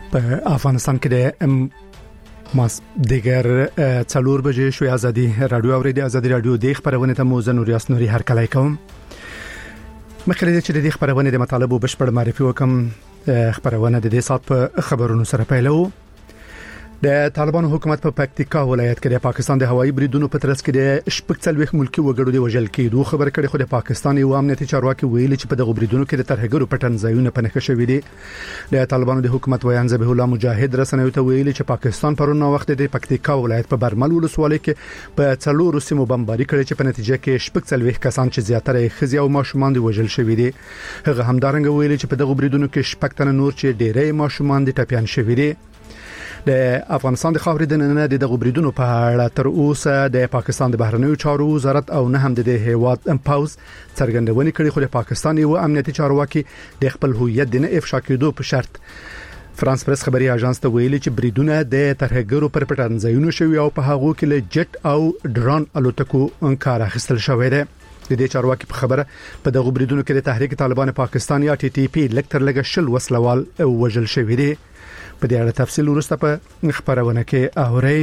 په افغانستان کې د ماس دیگر څلور بجې شوې ازادي رادیو اوریدي ازادي رادیو د خبرونه ته موزه نور یاسنوري هر کله کوم مخکې چې د خبرونه د مطالبه بشپړ معرفي وکم خبرونه د دې سات په خبرونو سره پیلو د طالبانو حکومت په پکتیکا ولایت کې د پاکستان د هوایي بریدونو په ترڅ کې د شپږ ملکی وګړو د وژل کېدو خبر کړي خو د پاکستان یو امنیتي چارواکي ویلي چې په دغه بریدونو کې د ترهګرو پټن ځایونه په نښه شوې دي د طالبانو د حکومت ویان ذبیح الله مجاهد رسنیو ته ویلي چې پاکستان پرون وخت د پکتیکا ولایت په برمل ولسوالۍ کې په څلورو سیمو بمباري کړي چې په نتیجه کې شپږ کسان چې زیاتره خزي او ماشومان دي وژل شوې دي هغه همدارنګه ویلي چې په دغه بریدونو کې شپږ تن نور چې ډېرې ماشومان دي ټپيان شوې دي د افغانستان د خاورې د نن د غبريدونو په اړه تر اوسه د پاکستان د بهرنیو چارو وزارت او نه هم د هیواد پاوز څرګندونې کړې خو د پاکستان یو امنیتي چارواکي د خپل هویت د نه افشا کېدو په شرط فرانس پریس خبري اژانس ته ویلي چې بریدونه د ترهګرو پر پټنځایونو شوی او په هغه کې له جټ او ډرون الوتکو انکار اخیستل شوی دی د دې چارواکي په خبره په دغه بریدونو کې د تحریک طالبان پاکستان یا ټي ټي پی لکتر لګ شل وسلوال وژل شوی دی په دې اړه تفصیل ورسته په خبرونه کې اوري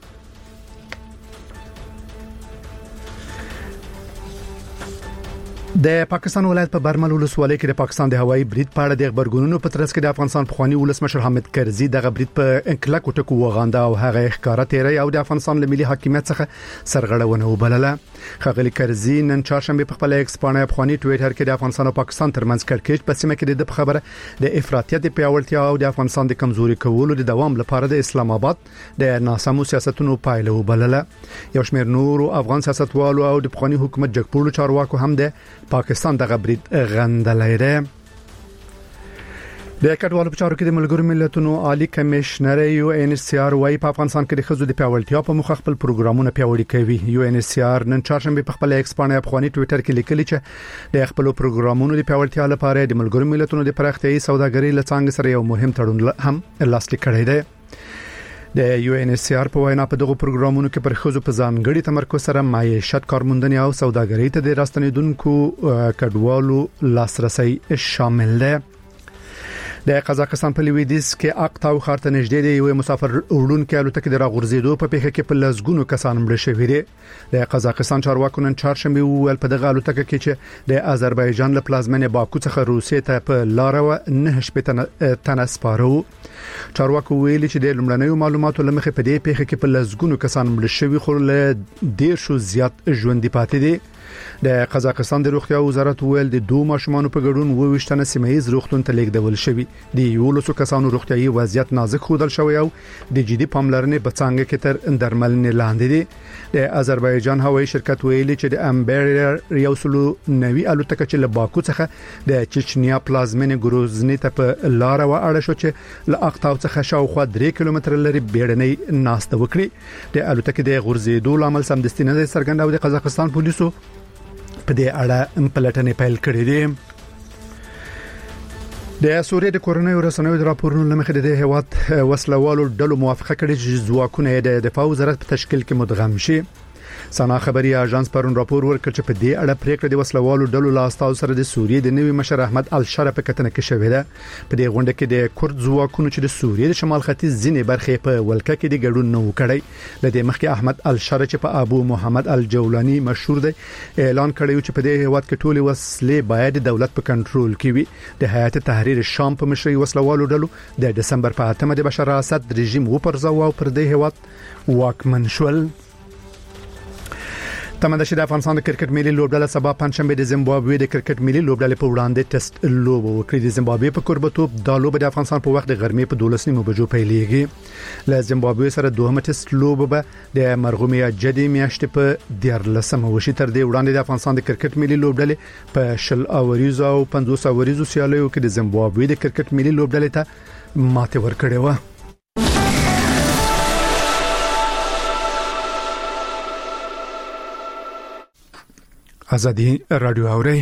د پاکستان ولایت په برمل ولسوالۍ کې د پاکستان د هوایي برید په اړه د خبرګونونو په ترڅ کې د افغانستان پخوانی ولسمشر حامد کرزي د برید په انکلک ټکو وغاندا او هغه ښکارا تیری او د افغانستان له ملي حاکمیت څخه سرغړونه وبلله خغلی کرزي نن چهارشنبه په خپل ایکس باندې پخوانی ټویټر کې د افغانستان او پاکستان ترمنځ کړکېچ په سیمه کې د خبره د افراطیت په پیاوړتیا او د افغانستان د کمزوري کولو د دوام لپاره د اسلام آباد د ناسمو سیاستونو پایله وبلله یو شمېر نور افغان سیاستوالو او د پخوانی حکومت جګپورلو چارواکو هم د پاکستان دغه برید غندلای دی د کډوالو په چارو کې د ملګرو ملتونو عالی کمشنر یو ان ایس سی آر وايي په افغانستان کې د خزو د پیاوړتیا په مخ خپل پروګرامونه پیاوړي کوي یو ان ایس سی آر نن چهارشنبه په خپل ایکس باندې افغاني ټویټر کې لیکلي چې د خپل پروګرامونو د پیاوړتیا لپاره د ملګرو ملتونو د پراختیايي سوداګرۍ لڅنګ سره یو مهم تړون هم لاسلیک کړی دی د یو ان ایس سی آر په وینا په دغه پروګرامونو کې پر خزو په ځانګړي تمرکز سره معیشت کارموندنې او سوداګرۍ ته د راستنیدونکو کډوالو لاسرسي شامل دی د قزاقستان په لویدیځ کې اقطاو خارته نږدې دی یو مسافر وړونکو الوتکې د راغورځېدو په پیښه کې په لزګونو کسان مړ شوي دي د قزاقستان چارواکو نن چهارشنبه ویل په دغه الوتکه کې چې د آذربایجان له پلازمینې باکو څخه روسیې ته په لار و نه شپه تن سپارو چارواکو ویلي چې د لمړنیو معلوماتو لمخې په دې پیښه کې په لزګونو کسان مړ شوي خو له ډیر شو زیات ژوند پاتې دي د قزاقستان د روغتیا وزارت ویل د دوه ماشومان په ګډون وويشتنه سیمایي روغتون ته لیږدول شوی دی یو لسو کسانو روغتیايي وضعیت نازک خودل شوی او د جدي پاملرنې په څنګه کې تر درملنې لاندې دي د آذربایجان هوایي شرکت ویلي چې د امبریر یو سلو نوي الوتکه چې له باکو څخه د چچنیا پلازمینې ګروزنی ته په لار و اړه شو چې له اقطاو څخه شاوخوا 3 کیلومتر لري بیړنۍ ناست وکړي د الوتکې د غورځېدو لامل سمدستي نه څرګند او د قزاقستان پولیسو په دې اړه پلټنې پیل کړې دي د سوریې د کورونې رسنیو د راپورونو لمخې د هیواد وسلوالو ډلو موافقه کړې چې ځواکونه د دفاع وزارت په تشکیل کې مدغم شي سنا خبري اژانس پرون راپور ورکړ چې په دې اړه پریکړه د وسلوالو ډلو لاستاو سره د سوریې د نوي مشر احمد الشره په کتنه کې شوې ده په دې غونډه کې د کورد ځواکونو چې د سوریې د شمال ختیځ ځینې برخې په ولکه کې د ګډون نه وکړي لدې مخکې احمد الشره چې په ابو محمد الجولانی مشهور دی اعلان کړی چې په دې هیواد کې ټولې وسلې باید د دولت په کنټرول کې وي د هیئت تحریر شام په مشرۍ وسلوالو ډلو د دسمبر په 8 د بشار اسد رژیم وپرځاو او پر دې هیواد واکمن شول تمنده چې د افغانستان د کرکټ ملي لوبډله سبا پنځشنبه د زیمبابوې د کرکټ ملي لوبډلې په وړاندې ټیسټ لوب وکړي د زیمبابوې په کوربتوب د لوب د افغانستان په وخت د غرمې په 12 بجو پیلېږي له زیمبابوې سره دوهمه ټیسټ لوب به د مرغومې جدي میاشتې په 14 وشي تر دې وړاندې د افغانستان د کرکټ ملي لوبډلې په 10 اوریزو او 50 اوریزو سیالیو کې د زیمبابوې د کرکټ ملي لوبډلې ته ماته ورکړې و ازادي رادیو اوري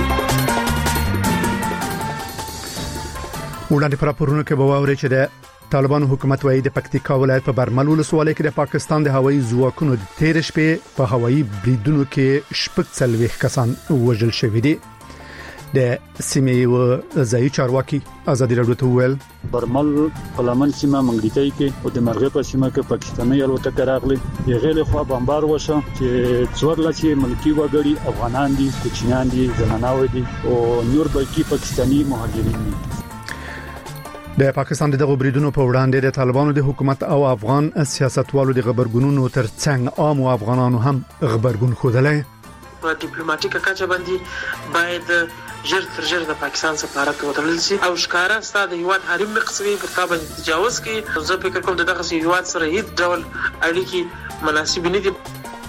وړاندې پر پرونو کې به واوري چې د طالبان حکومت وايي د پکتیکا ولایت په برمل ولسوالۍ کې د پاکستان د هوایي ځواکونو د تیر شپې په هوایي بریدونو کې شپږ څلوېښت کسان وژل شوي دي. د سیمې و ځایي چارواکي ازادي راډیو ته وویل برمل په لمن سیمه منګړیتای کې او د مرغې په سیمه کې پاکستاني الوتکه راغله. یغه له خوا بمبار وشو چې څورلاسي ملکی وګړي افغانان دي، کوچنیان دي، زنانه دي او نور بلکې پاکستاني مهاجرین دي. د پاکستان دغه بریدونو په وړاندې د طالبانو د حکومت او افغان سیاستوالو د خبرګونونو ترڅنګ عام افغانانو هم خبرګون خوده. په ډیپلوماټیکه کچه باندې باید ژر تر ژره د پاکستان سفارت وتړل شي او ښکارا ستاسو هیواد حریم مقصدي پر تا باندې تجاوز کوي. زه فکر کوم دغه هیواد سره هیڅ ډول اړیکې مناسب نه دي.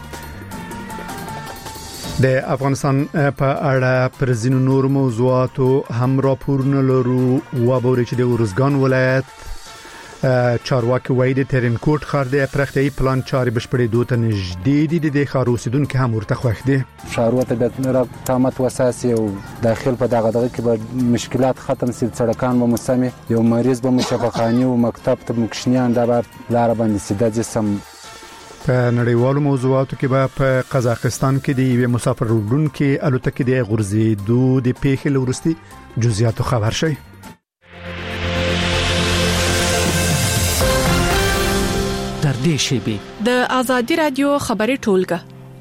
د افغانستان په اړه پر ځینو نور موضوعاتو هم راپورونه لرو. وابوري چې د ورزګان ولایت چارواکي وایي د ترینکوټ ښار د پرختي پلان چاري بشپړېدو ته نږدې دي. د ښار اوسیدونکو هم ورته خوښ دي. ښاروته د تامت وساسي او داخل په دغه کې به مشکلات ختم سي، سړکان به مسمي، یو مریض به مشفاخاني او مکتب ته مکشنیان د لار باندې سیده جسم. په نړیوالو موضوعاتو کې به په قزاقستان کې د یو مسافر وړونکو الوتکې د غورځېدو د پیښې لورستي جزئیات خبر شي. تر دې شیبې د ازادي رادیو خبري ټولګه.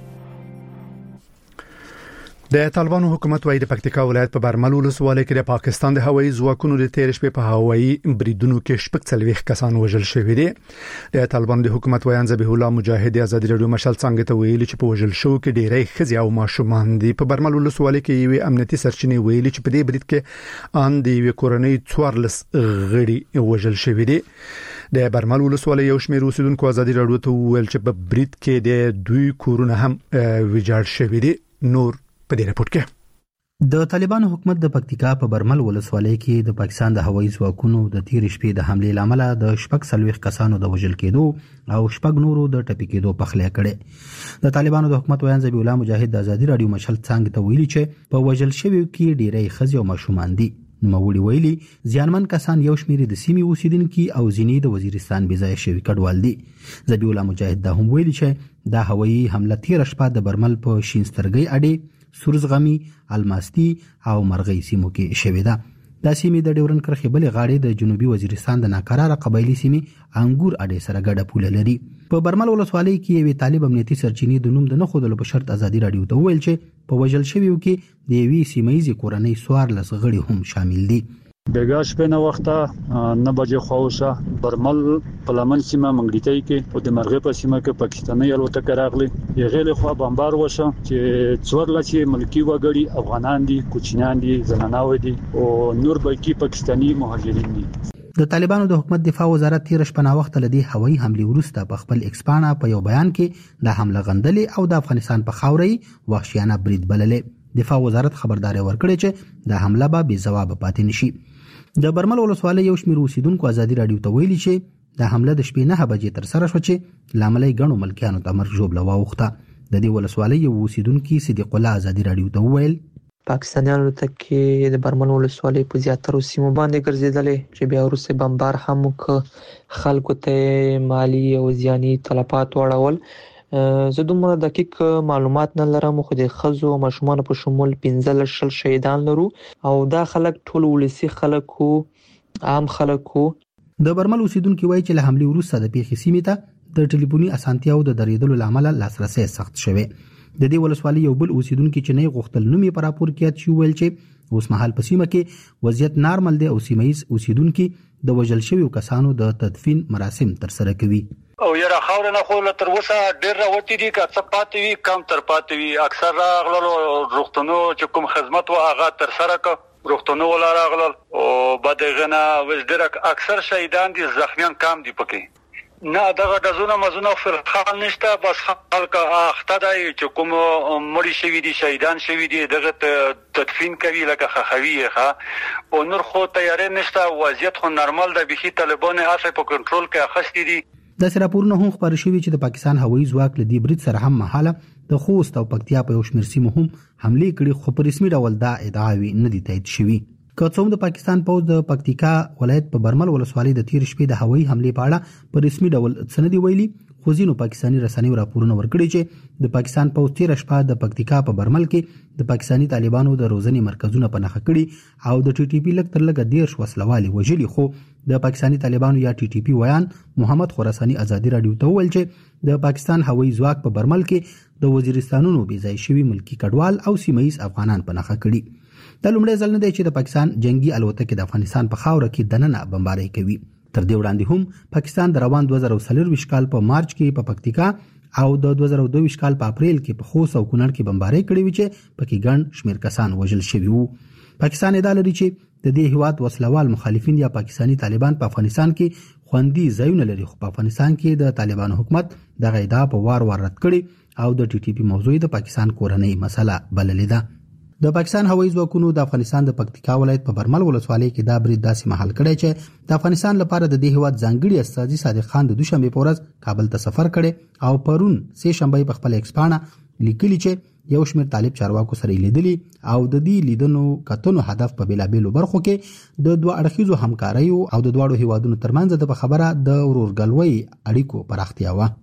د طالبانو حکومت وايي د پکتیکا ولایت په برمل ولسوالۍ کې د پاکستان د هوایي ځواکونو د تیر شپې په هوایي بریدونو کې شپږ څلوېښت کسان وژل شوي دي. د طالبانو د حکومت ویان ذبیح الله مجاهد ازادي راډیو مشال څنګه ته ویلي چې په وژل شو کې ډېری ښځې او ماشومان دي. په برمل ولسوالۍ کې یو امنیتي سرچینې ویلي چې په دې برید کې ان د یو کورنۍ 14 غړي وژل شوي دي. د برمل ولسوالۍ یو شمېر اوسیدونکو ازادي راډیو ته ویل چې په برید کې د دوی کورونه هم ویجاړ شوي دي. نور په دې رپورت کې د طالبانو حکومت د پکتیکا په برمل ولسوالۍ کې د پاکستان د هوایي ځواکونو د تیر شپې د حمله لامل د شپږ څلوېښت کسانو د وژل کېدو او شپږ نورو د ټپي کېدو په خله کړي. د طالبانو د حکومت ویان ذبیح الله مجاهد د ازادي راډیو مشال څنګه ته ویلي چې په وژل شویو کې ډېری ښځې او ماشومان دي. نوموړي ویلي ځانمن کسان یو شمېر د سیمې اوسیدونکو او ځینې د وزیرستان بځای شوی کډوال دي. ذبیح الله مجاهد دا هم ویلي چې د هوایي حمله تیر شپه د برمل په شینسترګي اډې، سورزغمی، الماستی او مرغی سیمو کې شوې ده. دا سیمې د ډیورن کرښې بلې غاړې د جنوبي وزیرستان د ناکراره قبایلی سیمې انګور اډې سره ګډه پوله لري. په برمل ولسوالۍ کې یو طالب امنیتي سرچینې د نوم د نه خودلو په شرط ازادي راډیو ته ویل چې په وژل شویو کې د یوې سیمایي کورنۍ 14 غړي هم شامل دي. بیګا شپه نه وخته 9 بجې خوښه برمل په لمن سیمه منګړیتای کې او د مرغې په سیمه کې پاکستاني الوتکه راغله. یغه له خوا بمبار وشو چې څورلاسي ملکی وګړي افغانان دي، کوچنیان دي، زنانه دي او نور بلکې پاکستاني مهاجرین دي. د طالبانو د حکومت دفاع وزارت تیر شپه نا وخت لدی هوایي حمله وروسته په خپل ایکسپانا په یو بیان کې د حمله غندلې او د افغانستان په خاورې وحشیانه برید بللې. دفاع وزارت خبرداري ورکړې چې د حمله به بې ځواب پاتې نشي. د برمل ولسوالۍ یو شمېر اوسیدونکو ازادي راډیو ته ویلي چې د حمله د شپې 9 بجې تر سره شو چې لامل یې غنو ملکیانو ته مرګ ژوبله واوخته. د دې ولسوالۍ یو اوسیدونکو صدیق الله ازادي راډیو ته ویل پاکستانیانو ته کې د برمل ولسوالۍ په زیاترو سیمو باندې ګرځیدلې چې بیا وروسته بمبار هم وکړ، خلکو ته مالی او ځاني تلفات وړول. زه دومره دقیق معلومات نه لرم خو د ښځو او ماشومانو په شمول 15 شهیدان لرو او دا خلک ټول ولسی خلکو، عام خلکو. د برمل اوسیدونکو وایي چې له حمله وروسته د پیښې سیمې ته د ټلیفوني اسانتیاو د درېدلو لامل لاسرسي سخت شوه. د دې ولسوالۍ یو بل اوسیدونکو چې نه غوښتل نومي پر راپور کې چې ویل چې اوس مهال په سیمه کې وضعیت نارمل دی او سیمایي اوسیدونکو د وژل شویو کسانو د تدفین مراسم تر سره کوي. او یره خاور نه خو تر اوسه ډیر راوتی دي که څه پاتې وي کم تر پاتې وي. اکثر راغلو روغتونو چې کوم خدمت و هغه تر سره ک روغتونو ولا راغلل او بعدغه نه وزدر اکثر شهیدان دي، زخمیان کم دي پکې. نه دغه د زونه مزونه فرخان نشته، بس خلک اخته دی چې کوم مړی شوی دي، شهیدان شوی دي، دغه تدفین کوي لکه خخوی ښه او نور خو تیارې نشته. وضعیت خو نارمل دی، بخي طالبان اصل په کنټرول کې اخستې دي. د راپورونو هم خبر شوی چې د پاکستان هوایي ځواک له دې برید سره هم مهاله د خوست او پکتیا په یو شمېر سیمو هم حمله کړې، خو په رسمي ډول دا ادعاوې نه دي تایید شوي. کوڅوم د پاکستان پوز د پکتیکا ولایت په برمل ولسوالۍ د تیر شپې د هوایي حمله په اړه په رسمي ډول سندې ویلي، خو ځینو پاکستاني رسنیو راپورونه ورکړي چې د پاکستان پوز تیر شپه د پکتیکا په برمل کې د پاکستاني طالبانو د روزنې مرکزونه په نښه کړي او د ټي ټي پی لک تر لګ 10 وسلوالي وجلي. خو د پاکستاني طالبانو یا ټي ټي پی ویان محمد خراساني ازادي رادیو ته ویل چې د پاکستان هوایي ځواک په برمل کې د وزیرستانونو بي ځای شوی ملکی کډوال او سیمایي افغانان په نښه کړي. د لومړي ځل نه دی چې د پاکستان جنگي الوتکې د افغانستان په خاوره کې دننه بمباري کوي. تر دې وړاندې هم پاکستان د روان 2024 کال په مارچ کې په پکتیکا او د 2022 کال په اپریل کې په خوست او کونړ کې بمباري کړې وي چې پکې ګڼ شمېر کسان وژل شوي وو. پاکستان ادعا لري چې د دې هیواد وسلوال مخالفین یا پاکستانی طالبان په افغانستان کې خوندي ځایونه لري، خو په افغانستان کې د طالبانو حکومت د غیدا په وار رد کړي او د ټي ټي پی موضوع د پاکستان کورنۍ مسله بللې ده. د پاکستان هوایي ځواکونو د افغانستان د پکتیکا ولایت په برمل ولسوالۍ کې دا برید داسې محل کړی چې د افغانستان لپاره د دې هیواد ځانګړي استازي صادق خان د دوشنبه په ورځ کابل ته سفر کړي او پرون سه شنبه په خپل ایکسپانه لیکلي چې یو شمېر طالب چارواکو سره لیدلي او د دې لیدنو کتنو هدف په بیلابېلو برخو کې د دوه اړخیزو همکاریو او د دواړو هیوادونو ترمنځ د خبره د ورورګلوي اړیکو پراختیا و.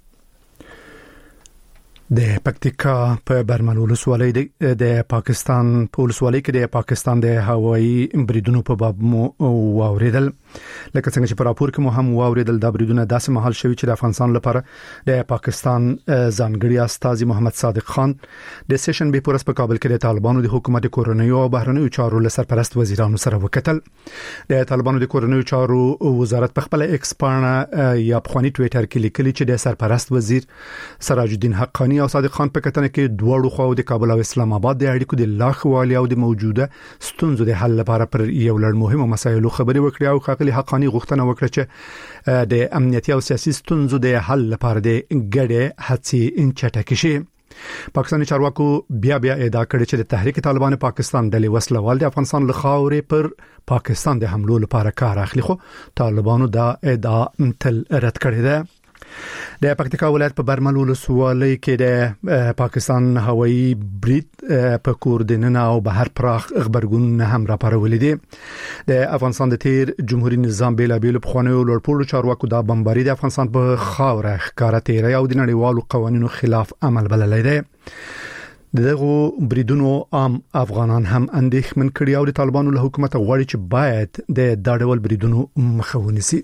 د پکتیکا په برمل ولسوالۍ د پاکستان په ولسوالۍ کې د پاکستان د هوایي بریدونو په باب مو واوریدل. لکه څنګه چې په راپور کې مو هم واوریدل، د بریدونو داسې مهال شوی چې د افغانستان لپاره د پاکستان ځانګړي استازي محمد صادق خان د سیشن به پورس په کابل کې د طالبانو د حکومت کورنۍ او بهرنیو چارو سرپرست وزیرانو سره وکتل. د طالبانو د کورنیو چارو وزارت په خپل ایکسپانه یا په خواني ټوئیټر کې لیکلي چې د سرپرست وزیر سراج الدین حقانی او صادق خان په کتنه کې دوړو خو د کابل او اسلام آباد د اړیکو د لاخوالي او د موجوده ستونزو د حل لپاره پر یو لړ مهمه مسایلو خبري وکړي او خاغلی حقانی غوښتنه وکړه چې د امنیتي او سیاسي ستونزو د حل لپاره د ګډه هڅې چټکې شي. پاکستاني چارواکو بیا ادعا کړې چې د تحریک طالبان پاکستان د وسلوال د افغانستان له خاورې پر پاکستان د حملو لپاره کار اخلي، خو طالبانو دا ادعا تل رد کړې ده. د پکتیکا ولایت په برمل ولسوالۍ کې د پاکستان هوایي برید په کوردیننه او بهر پراخ خبرګون هم راپارولې دي. د افغانستان د تیر جمهوریت نظام بیلابېل په خوانیو لوړپوړو چارواکو د بمباري د افغانستان په خاوره ښکارا تیری او د نړیوالو قوانینو خلاف عمل بللی دی. دغه بریدونو عام افغانان هم اندېښمن کړي او د طالبانو له حکومت غواړي چې باید د داډول بریدونو مخه ونیسي.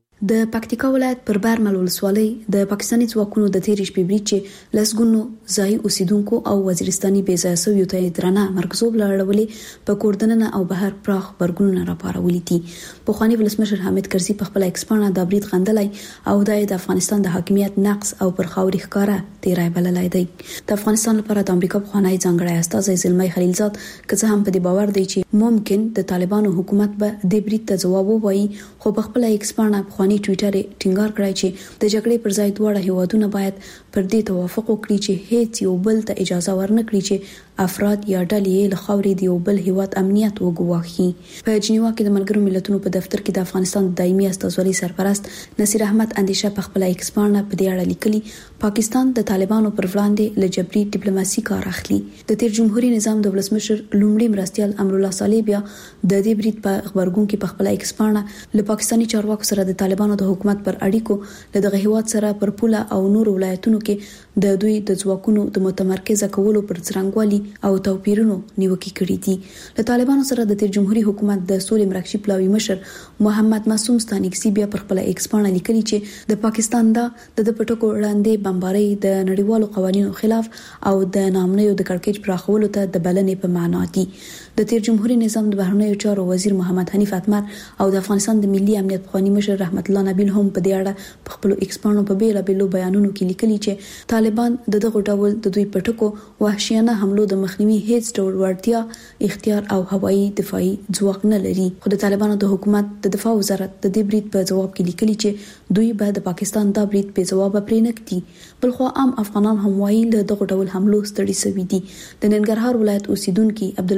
د پکتیکا ولایت پر برمل ولسوالۍ د پاکستاني ځواکونو د تیر شپې برید چې لسګونو ځای اوسیدونکو او وزیرستاني بې ځای سویو ته درنه مرکزوب لړولې په کوردننه او بهر پراخ برګونونه راپارولې دي. په خواني ولسمشر حامد کرزي په خپل ایکسپانه د برید غندلای او د افغانستان د حاکمیت نقص او پر خاوري ښکارا تیرای بللای دی. د افغانستان لپاره د امریکا په خوانی ځانګړی استازي زلمی خلیلزاد که هم په دې باور دی چې ممکن د طالبانو حکومت به د برید ته جواب ووایي، خو په خپل ایکسپانه په ټویټر ټینګار کړی چې د جګړې پر ځای دواړه هیوادونه باید پر دې توافق وکړي چې هیڅ یو بل ته اجازه ورنکړي چې افراد یا ډلې له خاورې د یو بل هیواد امنیت وګواښي. په جنیوا کې د ملګرو ملتونو په دفتر کې د افغانستان د دایمي استازولۍ سرپرست نصیر احمد اندیشه په خپل ایکسپانه په دې اړه لیکلي پاکستان د طالبانو پر وړاندې له جبري ډیپلوماسي کار اخلي. د تیر جمهوریت نظام د ولسمشر لومړي مرستيال امرالله صالح بیا د دې برید په خبرګون کې په خپل ایکسپانه له پاکستاني چارواکو سره د طالبانو د حکومت پر اړیکو د دغه هیواد سره پر پوله او نور ولایتونو کې د دوی د ځواکونو د متمرکز کولو پر څرنګوالي او توپیرونو نیوکې کړې دي. له طالبانو سره د تیر جمهوریت حکومت د سولې مرکزي پلاوي مشر محمد معصوم ستانکزي بیا پر خپل ایکسپانه لیکلي چې د پاکستان د پټکو وړاندې بمباري د نړیوالو قوانینو خلاف او د نامنیو د کړکېچ پراخولو ته د بلنې په معنا دي. د تیر جمهوریت نظام د بهرنیو چارو وزیر محمد حنیف اتمر او د افغانستان د ملي امنیت خواني مشر رحمت الله نبیل هم په دې اړه په خپل ایکسپانو په بیلابېلو بیانونو کې لیکلي چې طالبان دغه ډول د دوی پټکو وحشیانه حملو د مخنیوي هیڅ ډول وړتیا، اختیار او هوایي دفاعي ځواک نه لري. خو د طالبانو د حکومت د دفاع وزارت د دې برید په جواب کې لیکلي چې دوی به د پاکستان د برید په جواب پرې نه کړي. بل خو عام افغانان هم وایي له دغه ډول حملو ستړي شوي دي. د ننګرهار ولایت اوسیدونکو عبدالبصیر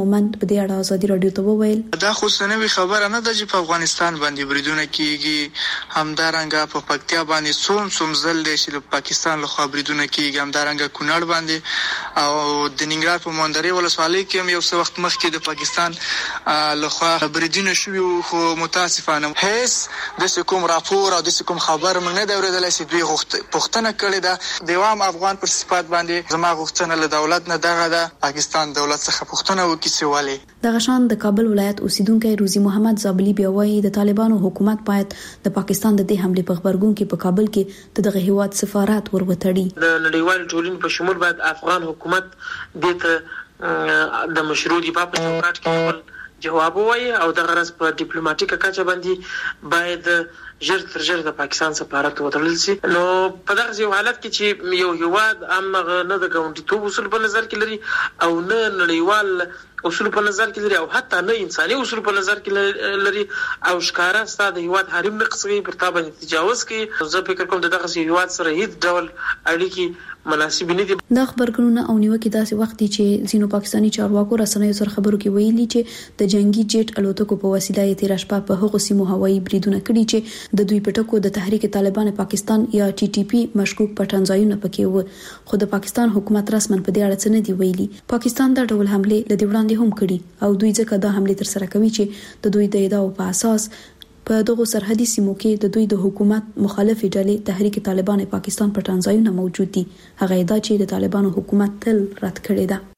مومند په دې اړه ازادي رادیو ته وویل دا خو سنوي خبره نه ده چې په افغانستان باندې بریدونه کیږي، همدارنګه په پکتیا باندې څوم ځل دی چې پاکستان له خوا بریدونه کیږي، همدارنګه کونړ باندې او د ننګرهار په مندري ولسوالۍ کې هم یو څه وخت مخکې د پاکستان له خوا بریدونه شوي، خو متاسفانه هیڅ د کوم راپور او د کوم خبر موږ نه اوریدلی چې دوی پوښتنه کړې ده د عام افغان پر صفات باندې. زما غوښتنه له دولت نه دغه ده، پاکستان دولت څخه پوښتنه وکړي چې ولې. دغه شان د کابل ولایت اوسیدونکو روزي محمد زابلی بیا وایي د طالبانو حکومت باید د پاکستان د دې حمله په خبرګون کې په کابل کې دغه هیواد سفارت وروتړي. د نړیوال ټولنې په شمول باید افغان حکومت د مشروع دفاع په چوکاټ کې خپل جواب وایي او د غرض په ډیپلوماټیکه کچه باندې باید ژر تر ژره د پاکستان سفارت وتړل شي. نو په دغه یو حالت کې چې یو هیواد امغه نه د ګاونډیتوب اصول په نظر کې لري او نه نړیوال اصول په نظر کې لري او حتی نه انساني اصول په نظر کې لري او ښکارا ستاسو د هیواد حریم نقصي پر تا باندې تجاوز کوي، زه فکر کوم دغه هیواد سره هیڅ ډول اړیکې مناسب نه دي. د خبرګونونو او نیوکې داسې وخت دي چې ځینو پاکستاني چارواکو رسنیو سره خبرو کې ویلي چې د جنگي جیټ الوتکو په وسیله یې تیر شپه په هغو سیمو هوایي بریدونه کړي چې د دوی په ټکو د تحریک طالبان پاکستان یا ټي ټي پی مشکوک پټن ځایونه پکې و، خو د پاکستان حکومت رسمن په دې اړه څه نه دی ویلي. پاکستان دا ډول حمله له دې وړاندې هم کړي او دوی ځکه دا حمله تر سره کوي چې د دوی د ادعاو په اساس په دغه سرحدي سیمو کې د دوی د حکومت مخالفې ډلې تحریک طالبان پاکستان پټن ځایونه موجود دي. هغه ادعا چې د طالبانو حکومت تل رد کړې ده.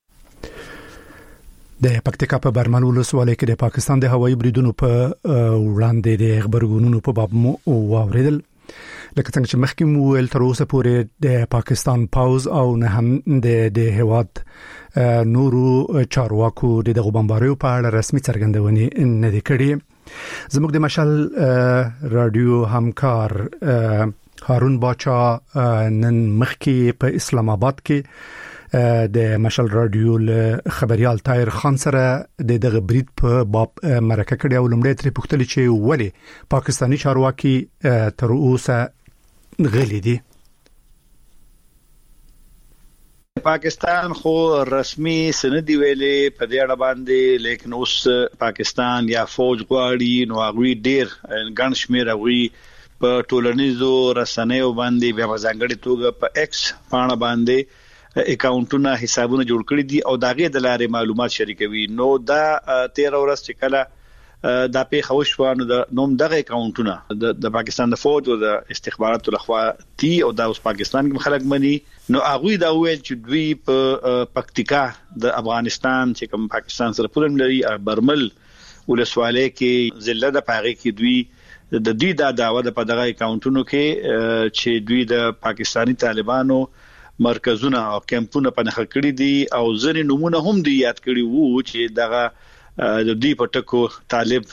د پکتیکا په برمل ولسوالۍ کې د پاکستان د هوایي بریدونو په وړاندې د خبرګونونو په باب مو واوریدل. لکه څنګه چې مخکې مو ویل تر اوسه پورې د پاکستان پاوز او نه هم د هواد نورو چارواکو دغه بمباریو په اړه رسمي څرګندونې نه دي کړې. زموږ د مشال رادیو همکار هارون باچا نن مخکې په اسلام آباد کې د مشال رادیو خبريال طاهر خان سره دغه برید په باب مرکه کړې او لمړی ترې پوښتنه چې ولې پاکستاني چارواکي تر اوسه غلي دي. پاکستان خو رسمي سندي ویلې په دې اړه باندې، لیکن اوس پاکستان یا فوج غواړي نو هغه ډیر ګڼ شمېر هغه په ټولنیزو رسنیو باندې بیا ځانګړي توګه په ایکس باندې باندې اکاونټونه حسابونه جوړ کړی دي او داغه د لارې معلومات شریکوي. نو دا 13 ورځې چې کله دا په خوشوانو د نوم دغه اکاونټونه د پاکستان د فوج او د استخباراتو لخوا تي او د پاکستان کې خلک مني، نو هغه دا ویل چې دوی په پکتیکا د افغانستان چې کوم پاکستان سره پورم لري برمل ولسوالۍ کې ضلع د پاغي کې دوی د دې دا داوا د په دغه اکاونټونو کې چې دوی د پاکستانی طالبانو مرکزونه او کمپونه په نخښه کړی دي او ځینې نمونه هم دی یاد کړی وو چې دغه د دې پټکو طالب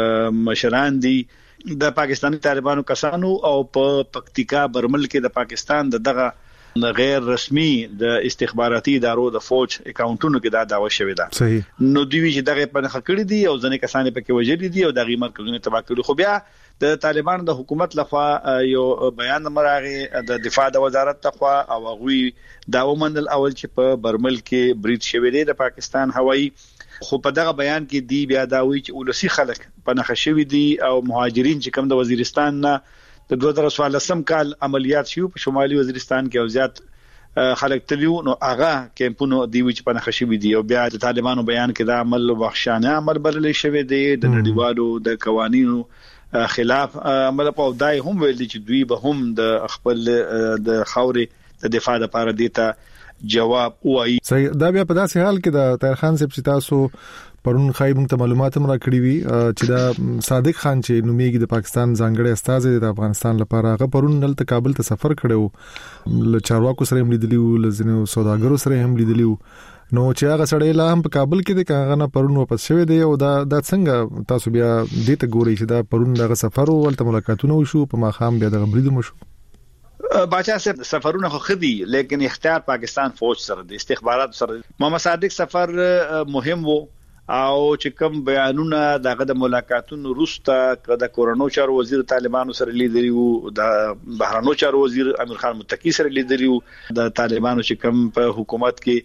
مشران دي د پاکستانی طالبانو کسانو او په پکتیکا برمل کې د پاکستان دغه غیر رسمي د استخباراتي ادارو د فوج اکاونټونو کې دا داوا شوې ده. صحیح. نو دوی چې دغه په نخښه کړی دي او ځنې کسان په کې وجلي دي او دغه مرکزونه تبا کړي. خو بیا د طالبان د حکومت لخوا یو بیان مرغه د دفاع د وزارت لخوا او غوي دا ومنل اول چې په برمل کې برید شوې ده د پاکستان هوایي، خو په دغه بیان کې دی بیا دا وی چې ولسی خلک په نخښه شوی دي او مهاجرین چې کوم د وزیرستان نه د 2014 کال عملیات شو په شمالي وزیرستان کې او زیات خلک تلیو، نو هغه کمپونو دی چې په نخښه شوی دي او بیا د طالبانو بیان کې دا عمل وحشانه عمل بللې شوی دی د نړیوالو د قوانینو خلاف عمل په دای هم ویل چې دوی به هم د خپل د خاورې د دفاع لپاره دیتا جواب وایي. صحیح. دا بیا په داسې حال کې د طاهر خان صاحب چې تاسو پرون خای موږ ته معلومات هم راکړي وي چې دا صادق خان چې نوميږي د پاکستان ځانګړي استاد د افغانستان لپاره هغه پرون نلته کابل ته سفر کړو، ل چارواکو سره هم لیدلی وو، لزنو سوداګرو سره هم لیدلی وو، نو چې هغه سړی لا هم په کابل کې د کاغه نه پرون واپس شوی دی او دا څنګه تاسو بیا دې ته ګورئ چې دا پرون دغه سفر او ولته ملاقاتونه وشو په ماخام بیا دغه بریدو مشو؟ باچا صاحب سفرونه خو خدي لیکن اختیار پاکستان فوج سره د استخبارات سره. محمد صادق سفر مهم وو او چې کوم بیانونه دغه د ملاقاتونو وروسته د کورونو چارو وزیر طالبانو سره لیدلی وو، د بهرانو چارو وزیر امیر خان متقی سره لیدلی وو، د طالبانو چې کوم په حکومت کې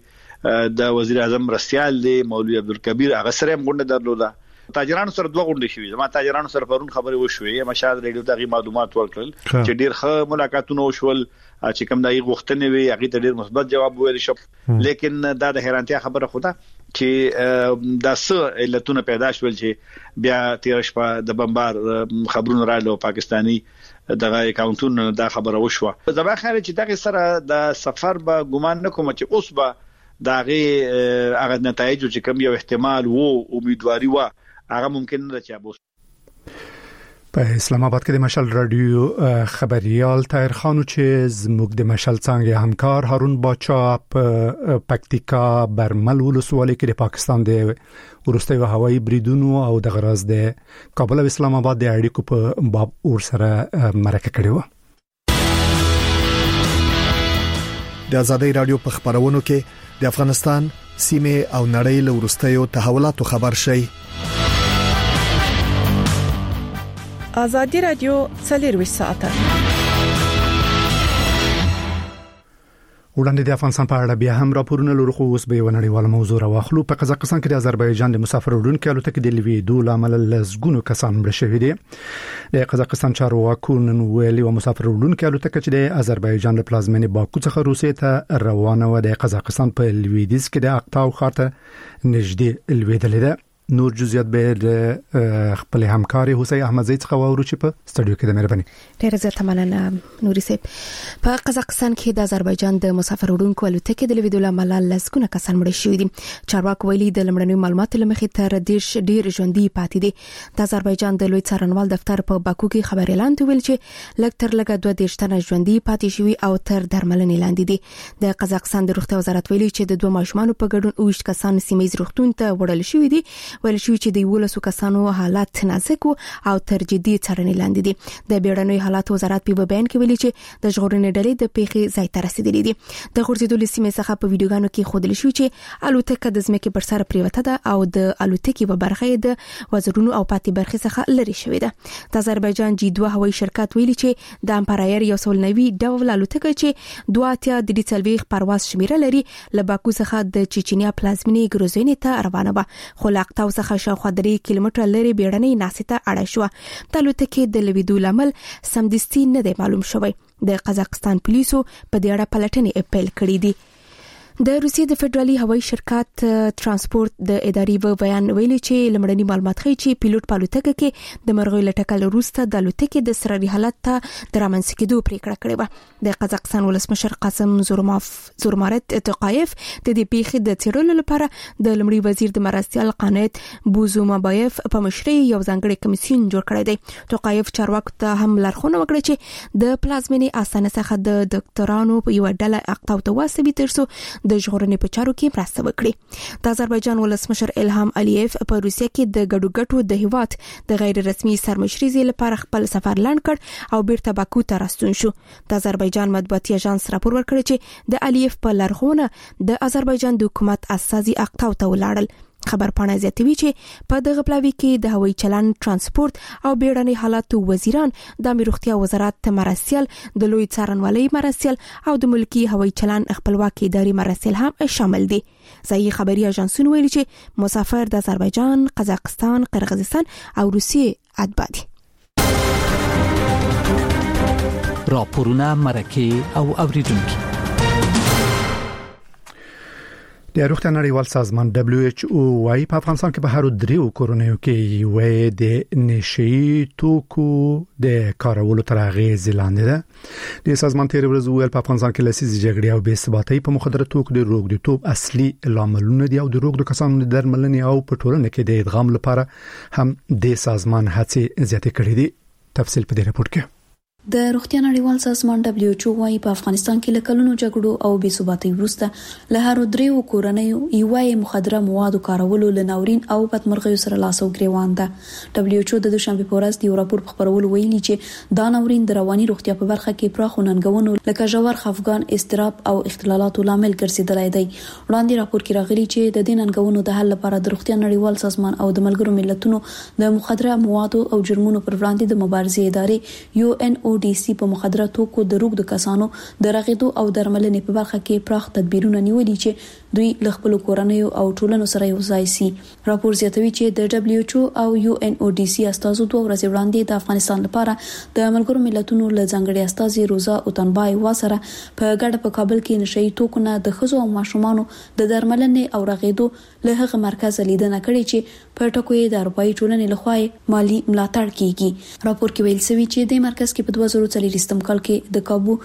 د وزیر اعظم رستيال دی مولوی عبدالکبیر هغه سره غونډه درلوده تاجرانو سره دوه غونډې شوې ما تاجرانو سره پرون خبرې وشوې مشاد ریډیو ته معلومات ورکړل چې ډیر ښه ملاقاتونه وشول چې کوم دغه غوښتنې وي هغه ته ډیر مثبت جواب ویل شو لیکن دا د حیرانتیا خبره خو ده چې د څه علتونه پیدا شول چې بیا تیر شپه د بمبار خبرونه رااله پاکستانی دغه اکاونټونو دا خبره وشوه زما خیال چې دغه سره د سفر به ګمان نکوم چې اوس به دغه هغه نتایج چې کوم یو احتمال وو امیدواري وو هغه ممکن نه چې ابوس په اسلام آباد کې د مشال رادیو خبريال طاهر خانو چې زموږ د مشال څنګه همکار هارون باچا په پکتیکا برمل ولسوالۍ کې د پاکستان د ورستیو هوایي بریدونو او د غراز د کابل او اسلام آباد د اړیکو په باب اور سره مرکه کړې و د ازادي رادیو په خبرونو کې د افغانستان سیمه او نړۍ له ورستیو تحولاتو خبر شي ازادي رادیو 24 ساعته وړاندې د افغانستان په اړه بیا هم راپورونه لرو خو اوس به ونړیواله موضوع راوخلو په قزاقستان کې د آذربایجان د مسافر وړونکو الوتکې د لویدو لامل لزګونو کسان مړه شوي دي د قزاقستان چارواکو نن ویلي و مسافر وړونکو الوتکه چې د آذربایجان له پلازمینې باکو څخه روسیې ته روانه و د قزاقستان په لویدیځ کې د اقتاو ښار ته نږدې لویدلې ده نور جزئیات به د خپل همکاري حسین احمدزی څخه وورو چې په سټوډیو کې د مهرباني ډیره زیاته مننه نوري صاحب په قزاقستان کې د آذربایجان د مسافر وړونکو الوتکې د لویدو لامل لسګونه کسان مړه شوي دي چارواکو ویلي د لمړنیو معلوماتو لمخې تر ډیر ژوندۍ پاتې دي د آذربایجان د لوی څارنوال دفتر په باکو کې خبر اعلان ویل چې لږ تر لږه 2 تنه ژوندۍ پاتې شوي او تر درملنې لاندې دي د قزاقستان د روغتیا وزارت ویلي چې د 2 ماشومان په ګډون 20 کسان سیمه روغتون ته وړل شوي دي ویل شوی چې د ولسو کسانو حالات نازک او تر جدي څارنې لاندې دي د بیړنۍ حالات وزارت په بیان کې ویلي چې د ژغورنې ډلې د پیښې ځای ته رسیدلې دي د غورځېدلو سیمې څخه په ویډیوګانو کې ښودل شوی چې الوتکه د ځمکې پر سر پریوته ده او د الوتکې په برخه د وزرونو او پاتې برخې څخه لري شوې ده د آذربایجان جی2 هوایي شرکت ویلي چې د امپرایر یو څول نوي ډول الوتکه چې 2 د ډیټلویخ پرواز شمیره لري له باکو څخه د چچنیا پلازمینې ګروزینې ته روانه و خو لاقتاو څخه شاوخوا 3 کیلومتره لري بیړنۍ ناسته اړه شو د الوتکې د لویدو لامل سمدستي نه دی معلوم شوی د قزاقستان پولیسو په دې اړه پلټنې اپیل کړې دي د روسیې د فدرالي هوایي شرکت ترانسپورت د ادارې په بیان ویلي چې لمړني معلومات ښیي چې پیلوټ په الوتکه کې د مرغۍ لټکل وروسته د الوتکې د سرري حالت ته د رامنځته کېدو پریکړه کړې و د قزاقستان ولسمشر قاسم زورمارت توقایف د دې پیښې د څېړلو لپاره د لمړي وزیر د مرستيال قانات بوزومابایف په مشرۍ یو ځانګړی کمیسیون جوړ کړی دی توقایف چارواکو ته هم لارښوونه وکړه چې د پلازمینې اسانه څخه د ډاکټرانو په یو ډله اقتاو ته واسبي ترڅو د ژغورنې په چارو کې مرسته وکړي د آذربایجان ولسمشر الهام الیف په روسیه کې د ګډوګټو د هیواد د غیر رسمي سرمشري لپاره خپل سفر لاند کړ او بیرته باکو ته راستون شو د آذربایجان مطبوعاتي اژانس راپور ورکړ چې د الیف په لارښوونه د آذربایجان د حکومت اساسي اقتاو ته ولاړل خبر پاڼه زیاتوي چې په دغه پلاوي کې د هوایي چلن ترانسپورت او بیړنۍ حالاتو وزیران د امنیت روغتیا وزارت مرستيال د لوی څارنوالۍ مرستيال او د ملکی هوایي چلن خپلواکي ادارې مرستيال هم شامل دي ځایي خبري اژانسونه ویلي چې مسافر د آذربایجان، قزاقستان، قرغیزستان او روسیې اتباع دي. راپورونه مرکه او اوریدونکو د روغتیا نړیوال سازمان WHO وايي په افغانستان کې په هر 3 کورونو کې یو د نشي توکو د کارولو تر اغیز لاندې ده د سازمان تیر ورځ ویل په افغانستان کې لسیز جګړې او بې ثباتۍ په مخدره توکو د روغتیتوب اصلي لاملونه دي او د روغتو کسانو د درملنې او په ټولنه کې د ادغام لپاره هم د سازمان هڅې زیاتې کړې دي تفصیل په دې راپور کې د روغتیا نړیوال سازمان WHO وايي په افغانستان کې لکلونو جګړو او بې ثباتۍ وروسته له هر 3 کورنیو یوه مخدره موادو کارولو لناورین او بدمرغیو سره لاس او ګریوان ده. WHO د دوشنبه په ورځ د راپور په خبرولو ویلي چې دا ناورین د رواني روغتیا په برخه کې پراخ ننګونو لکه ژور خفګان، اضطراب او اختلالاتو لامل ګرځیدلی دی. وړاندې راپور کې راغلي چې د دې ننګونو د حل لپاره د روغتیا نړیوال سازمان او د ملګرو ملتونو د مخدره موادو او جرمونو پر وړاندې د مبارزې ادارې UNO UNODC په مخدره توکو د روغ د کسانو د رغیدو او درملنې په برخه کې پراخ تدبیرونه نیولي چې دوی له خپل کورنیو او ټولنو سره یو ځای شي. راپور زیاتوي چې د WHO او UNODC استازو 2 ورځې وړاندې د افغانستان لپاره د ملګرو ملتونو له ځانګړي استازي روزا اوتنبای واسره په ګډه په کابل کې نشئی توکونه د ښځو او ماشومانو د درملنې او رغیدو له هغه مرکز لیدنه کړې چې په ټکو یې د اروپאי ټولنې لخوا مالی ملاتړ کیږي. راپور کې ویل شوی چې د مرکز کې په 2040 کال کې د کابو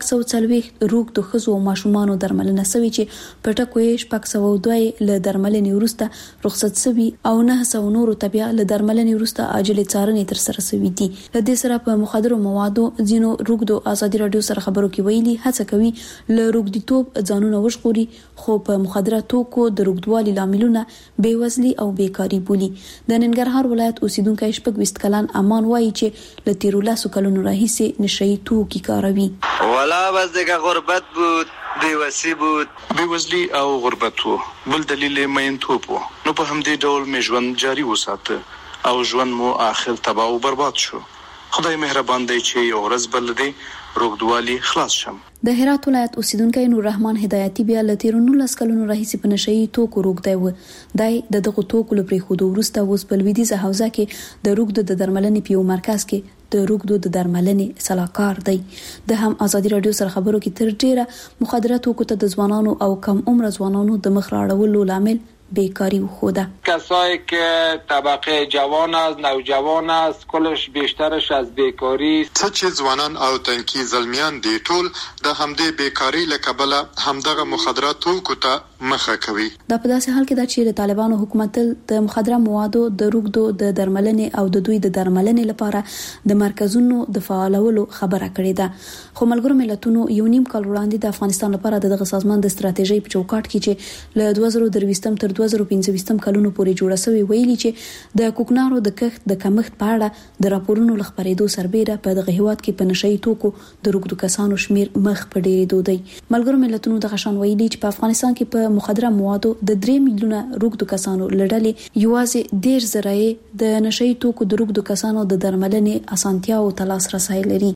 640 روغ د ښځو او ماشومانو درملنه شوی چې په ټکو یې 602 له درملنې وروسته رخصت شوی او 900 نورو تبع له درملنې وروسته عاجل څارنې تر سره شوی دي. د دې سره په مخدرو موادو ځینو روغ د ازادي رادیو سره خبرو کې ویلي هڅه کوي له روغديتوب ځانونه وژغوري خو په مخدره توکو د روغدوالي لاملونه بیوزلي او بیکاری بولی. د ننګرهار ولایت اوسیدونکو شپږ 20 کلن امان وایي چې له 13 کلونو راهیسې نشئی توکي کاروي. ولا بس دغه غربت بود بیوسی بود بیوزلی او غربت وو بل دلیل مینتوب وو نو په همدې ډول مې ژوند جاری وساته او ژوند مو آخر تباہ او برباد شو. خدای مهربان دی چې یو ورځ بل دې روغدوالي خلاص شم. د هرات ولایت اوسیدونکو نور رحمان هدایتي بیا له 13 کلونو راهیسې په نشئی توکو روغ دی و. دای دغه توکو لپاره خودو ورسته اوس په لویدیزه حوزه کې د روغ د درملنې په مرکز کې د روغ د درملنې صلاحکار دی. د هم ازادي رادیو سره خبرو کې تر ډیره مخدره توکو ته د ځوانانو او کم عمر ځوانانو د مخ راړولو لامل بیکاری و خوده. کسایی که طبقه جوان است نوجوان است کلش بیشترش از بیکاری څه چې ځوانان او تنکي زلمیان دي ټول د همدې بیکاری له کبله همدغه مخدرات توکو ته مخه کوي. دا په داسې حال کې دا چې د طالبانو حکومت د مخدره موادو د روغدو د درملنې او د دوی د درملنې لپاره د مرکزونو د فعالولو خبره کړې ده. خو ملګرو ملتونو یو نیم کال وړاندې د افغانستان لپاره دغه سازمان د ستراتیژي په چوکاټ کې چې له 2023 تر 2015 کلونو پورې جوړه شوی ویلي چې د کوکنارو د کښت د کمښت په اړه د راپورونو لخبرېدو سربېره په دغه هیواد کې په نشئی توکو د روغدو کسانو شمیر مخ په ډېرېدو دی. ملګرو ملتونو د غشان ویلي چې په افغانستان کې په مخدره موادو د 3 میلیونه روغدو کسانو لړلې یوازې 10 زره د نشئی توکو د روغدو کسانو د درملنې اسانتیا او تلاس رسای لري.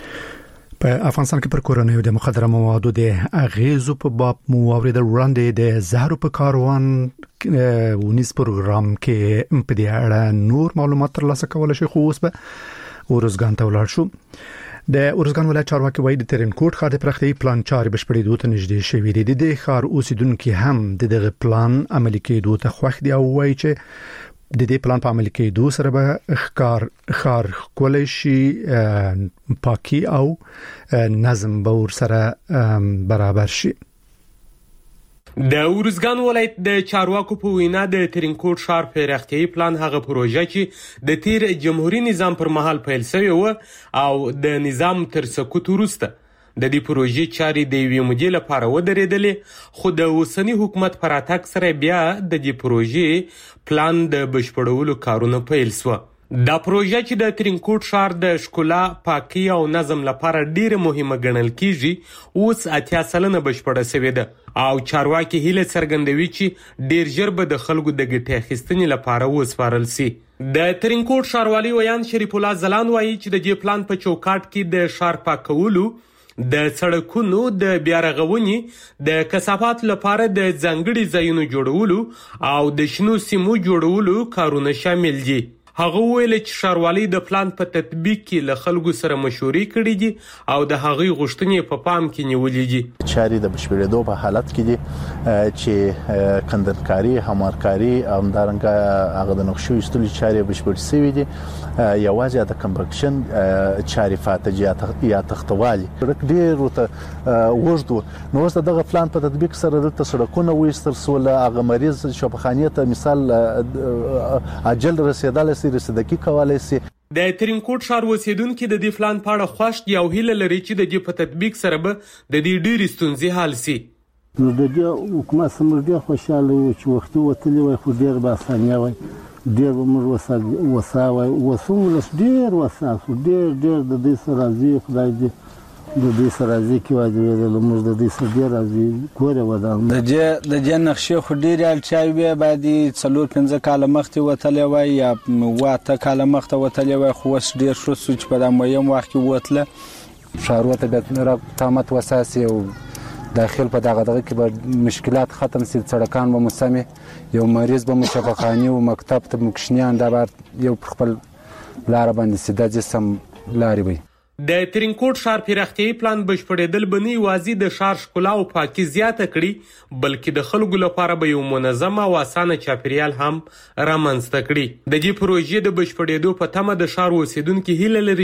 په افغانستان کې پر کورونیو د مخدره موادو د اغیزو په باب مو اوریدل وړاندې د زهرو په کاروان ونیس پروګرام کې په دې اړه نور معلومات ترلاسه کول شي. خو اوس به ورزګان ته ولاړ شو. د ورزګان ولایت چارواکي وایي د ترنکوټ ښار د پراختیايي پلان چارې بشپړېدو ته نږدې شوې دي. د ښار اوسیدونکو هم دغه پلان عملي کېدو ته خوښ دي او وایي چې د دې پلان په عملي کېدو سره به ښار کولای شي پاکي او نظم به ور سره برابر شي. د ورزګان ولایت د چارواکو په وینا د ترنکوټ ښار پراختیايي پلان هغه پروژه چې د تیر جمهوریت نظام پر مهال پیل شوی و او د نظام تر سقوط وروسته د دې پروژې چارې د یوې مودې لپاره ودرېدلې خو د اوسنی حکومت پر اتاک سره بیا د دې پروژې پلان د بشپړولو کارونه پیل شو. دا پروژه چې د ترنکوټ ښار د ښکلا پاکي او نظم لپاره ډیره مهمه ګڼل کیږي اوس 80% بشپړه شوې ده او چارواکي هیله څرګندوي چې ډیر ژر به د خلکو د ګټې اخیستنې لپاره وسپارل شي. د ترنکوټ ښاروالي ویان شریف الله زلان وایي چې د دې پلان په چوکاټ کې د ښار پاکولو د سړکونو د بیارغونې د کثافات لپاره د ځانګړي ځایونو جوړولو او د شنو سیمو جوړولو کارونه شامل دي. هغه ویل چې ښاروالي د پلان په تطبیق کې له خلکو سره مشورې کړې دي او د هغې غوښتنې په پام کې نیولې دي. چارې د بشپړېدو په حالت کې دي چې کندنکاري همکاري او همدارنګه هغه د نقشو ایستلو چارې بشپړ شوي دي. یوازې د کمپکشن چارې فاتجه یا تختوالي ډېر ورته وژدو نو اوس دغه پلان په تطبیق سره د سړکونو وېستل سول هغه مریض شفاخانې ته مثال اجل رسیدل رسیدګي کولای شي. د ترنکوټ ښار اوسیدونکو د دې پلان په اړه خوښ دي او هیله لري چې د دې په تطبیق سره به د دې ډېرې ستونزې حل شي. نو د دې حکومت سره ډېر خوشاله و چې وخت وتلی وای خو ډېر به اسانه وای ډېر به موږ وساوي وسوم له ډېر وساسو ډېر د دې سره راځي خدای دې د دې سره ځکه واجب دی موږ د دې سره ډیر راځي ګوره ودان د نقشې خو ډیر اړتیاوي وي باندې 4-5 کال مخته وتلې وای یا 8 کال مخته وتلې وای خو اوس ډیر شو چې په دمویم وخت کې وتله شهروت به تامت وساسي او داخل په دغه کې به مشکلات ختم سي سړکان به مسمه یو مریض به مشفاخاني او مکتب ته مکشنیان دا بار یو خپل لار باندې سیده جسم لاري وي د ترینکوټ ښار پیرختیايي پلان بشپړېدل بنی وازی د ښار ښکلا او پاکي زیاته کړي بلکې د خلکو لپاره به یو منظم او اسانه چاپیریال هم رامنځته کړي د دې پروژې د بشپړېدو په تمه د ښار اوسیدونکو هیله لري